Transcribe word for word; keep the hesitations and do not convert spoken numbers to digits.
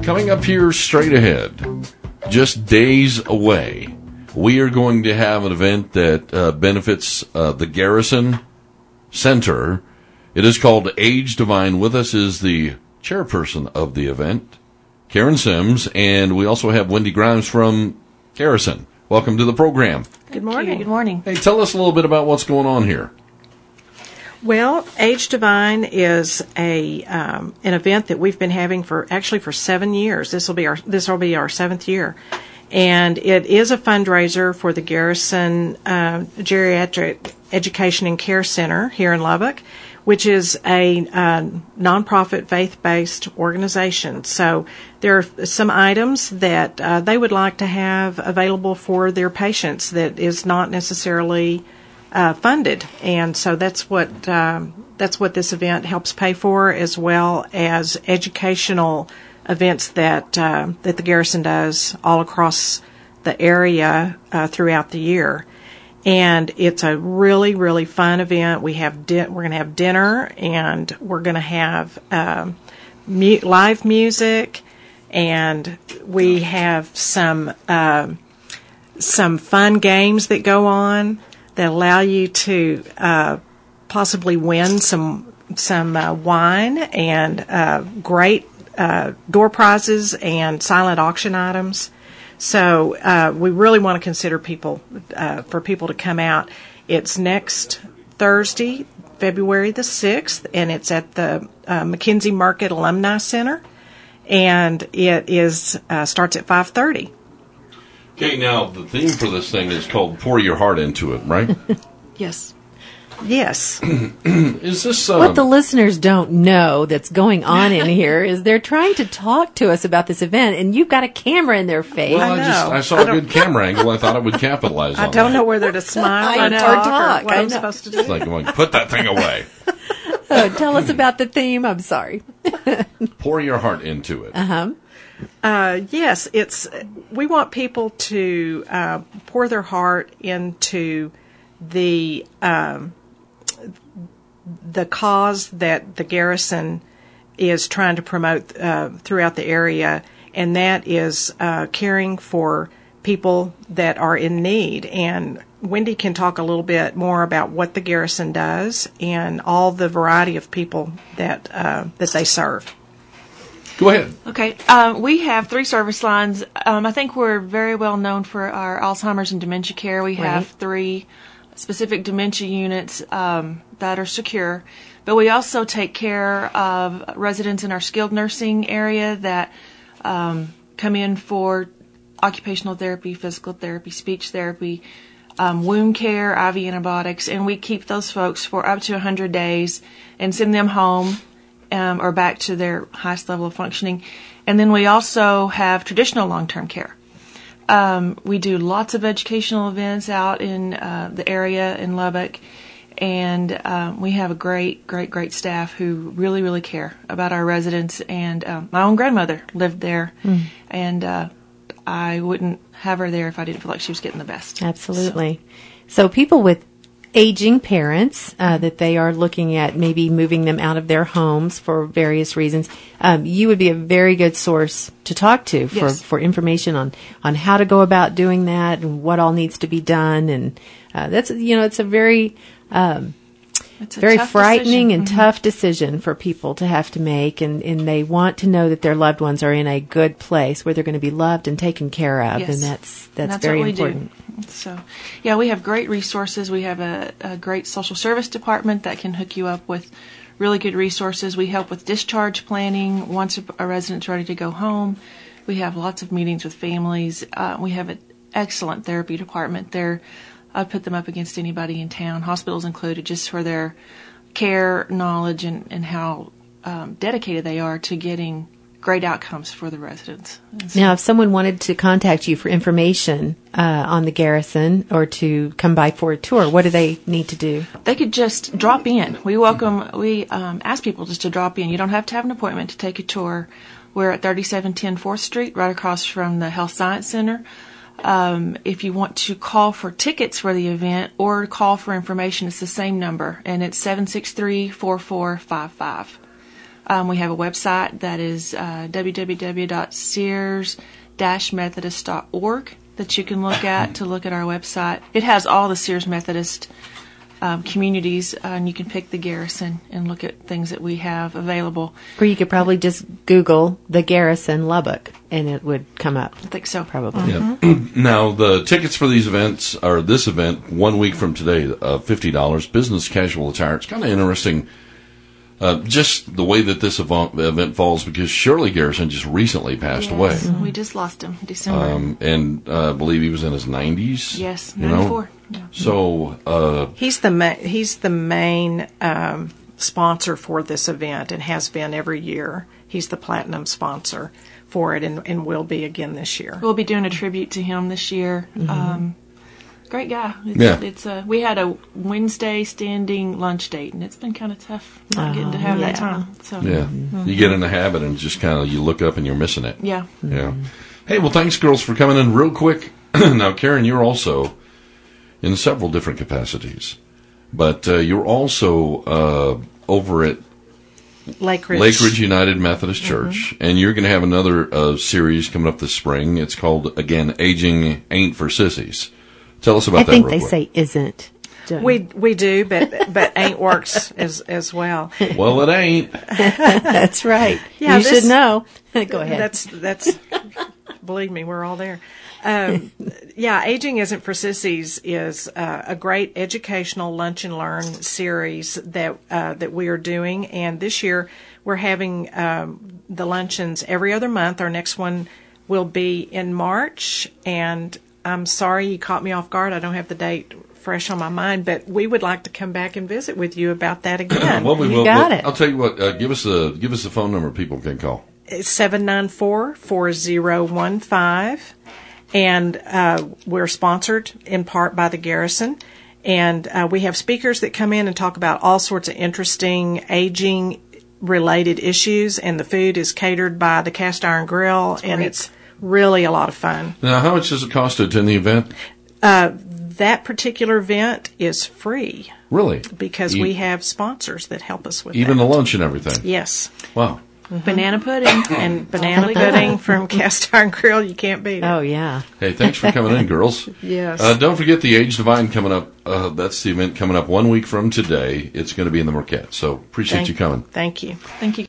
Coming up here straight ahead, just days away, we are going to have an event that uh, benefits uh, the Garrison Center. It is called Age Divine. With us is the chairperson of the event, Karen Sims, and we also have Wendy Grimes from Garrison. Welcome to the program. Good morning. Good morning. Hey, tell us a little bit about what's going on here. Well, Age Divine is a um, an event that we've been having for actually for seven years. This will be our this will be our seventh year, and it is a fundraiser for the Garrison uh, Geriatric Education and Care Center here in Lubbock, which is a uh, nonprofit faith-based organization. So there are some items that uh, they would like to have available for their patients that is not necessarily Uh, funded, and so that's what um, that's what this event helps pay for, as well as educational events that uh, that the Garrison does all across the area uh, throughout the year. And it's a really really fun event. We have di- we're going to have dinner, and we're going to have um, mu- live music, and we have some uh, some fun games that go on that allow you to uh, possibly win some some uh, wine and uh, great uh, door prizes and silent auction items. So uh, we really want to consider people uh, for people to come out. It's next Thursday, February the sixth, and it's at the uh, McKenzie Market Alumni Center, and it is uh, starts at five thirty. Okay, now the theme for this thing is called Pour Your Heart Into It, right? Yes. Yes. Is this... Uh, what the listeners don't know that's going on in here is they're trying to talk to us about this event, and you've got a camera in their face. Well, I, I just know. I saw I a good camera angle. I thought I would capitalize on I don't that. know whether to smile I or know. talk, Or talk, or what I I'm know. supposed to do. It's like going, put that thing away. Oh, tell us about the theme. I'm sorry. Pour your heart into it. Uh-huh. Uh, yes, it's. We want people to uh, pour their heart into the um, the cause that the Garrison is trying to promote uh, throughout the area, and that is uh, caring for people that are in need. And Wendy can talk a little bit more about what the Garrison does and all the variety of people that uh, that they serve. Go ahead. Okay, um, we have three service lines. Um, I think we're very well known for our Alzheimer's and dementia care. We have Right. three specific dementia units um, that are secure, but we also take care of residents in our skilled nursing area that um, come in for occupational therapy, physical therapy, speech therapy, um, wound care, I V antibiotics, and we keep those folks for up to one hundred days and send them home Um, or back to their highest level of functioning. And then we also have traditional long-term care. Um, we do lots of educational events out in uh, the area in Lubbock, and um, we have a great, great, great staff who really, really care about our residents. And um, my own grandmother lived there, mm. and uh, I wouldn't have her there if I didn't feel like she was getting the best. Absolutely. So, so people with aging parents uh, that they are looking at maybe moving them out of their homes for various reasons, um, you would be a very good source to talk to for, Yes. for information on, on how to go about doing that and what all needs to be done. And uh, that's, you know, it's a very um, It's a very tough frightening decision. and Mhm. tough decision for people to have to make, and, and they want to know that their loved ones are in a good place where they're going to be loved and taken care of, Yes. and that's that's, And that's very what we important. Do. So, yeah, we have great resources. We have a, a great social service department that can hook you up with really good resources. We help with discharge planning once a, a resident's ready to go home. We have lots of meetings with families. Uh, we have an excellent therapy department there. I'd put them up against anybody in town, hospitals included, just for their care, knowledge, and, and how um, dedicated they are to getting great outcomes for the residents. So, Now, if someone wanted to contact you for information uh, on the Garrison or to come by for a tour, what do they need to do? they could just drop in. We welcome, we um, ask people just to drop in. You don't have to have an appointment to take a tour. We're at thirty-seven ten fourth Street, right across from the Health Science Center. Um, if you want to call for tickets for the event or call for information, it's the same number, and it's seven six three, four four five five. Um, we have a website that is uh, w w w dot sears dash methodist dot org that you can look at to look at our website. It has all the Sears Methodist um, communities, uh, and you can pick the Garrison and look at things that we have available. Or you could probably just Google the Garrison Lubbock, and it would come up. I think so. Probably. Yeah. Now, the tickets for these events, or this event, one week from today, uh, fifty dollars, business casual attire. It's kind of interesting, uh, just the way that this event, event falls, because Shirley Garrison just recently passed away. Yes, we just lost him in December. Um, and uh, I believe he was in his nineties. yes, you know? ninety-four. Yeah. So, uh, He's the ma- he's the main um, sponsor for this event and has been every year. He's the platinum sponsor for it and, and will be again this year. We'll be doing a tribute to him this year. Um, great guy. It's, Yeah. It's a, we had a Wednesday standing lunch date, and it's been kind of tough not Oh, getting to have yeah. that time. So yeah, you get in the habit and just kind of, you look up and you're missing it. yeah. Yeah. Hey, well, thanks, girls, for coming in real quick. Now, Karen, you're also in several different capacities, but uh, you're also uh, over at Lake Ridge. Lake Ridge United Methodist Church, and you're going to have another uh, series coming up this spring. It's called, again, Aging Ain't for Sissies. Tell us about I that think real they quick. say isn't. don't We we do, but but ain't works as as well. Well, it ain't. That's right. Yeah, you this- should know. Go ahead. That's that's. Believe me, we're all there. Um, yeah, Aging Isn't for Sissies is uh, a great educational lunch and learn series that uh, that we are doing, and this year we're having um, the luncheons every other month. Our next one will be in March, and I'm sorry you caught me off guard. I don't have the date fresh on my mind, but we would like to come back and visit with you about that again. Well, we You will. got we'll- it. I'll tell you what. Uh, give us the give us the phone number people can call. It's seven nine four, four zero one five. And uh, we're sponsored in part by the Garrison. And uh, we have speakers that come in and talk about all sorts of interesting aging-related issues. And the food is catered by the Cast Iron Grill. And great. it's really a lot of fun. Now, how much does it cost to attend the event? Uh, that particular event is free Really? because E- we have sponsors that help us with even that. the lunch and everything. Yes. Wow. Banana pudding. And banana Really good. pudding from Cast Iron Grill, you can't beat it. Oh, yeah. Hey, thanks for coming in, girls. Yes. Uh, don't forget the Age Divine coming up. Uh, that's the event coming up one week from today. It's going to be in the Marquette. So appreciate Thank- you coming. Thank you. Thank you.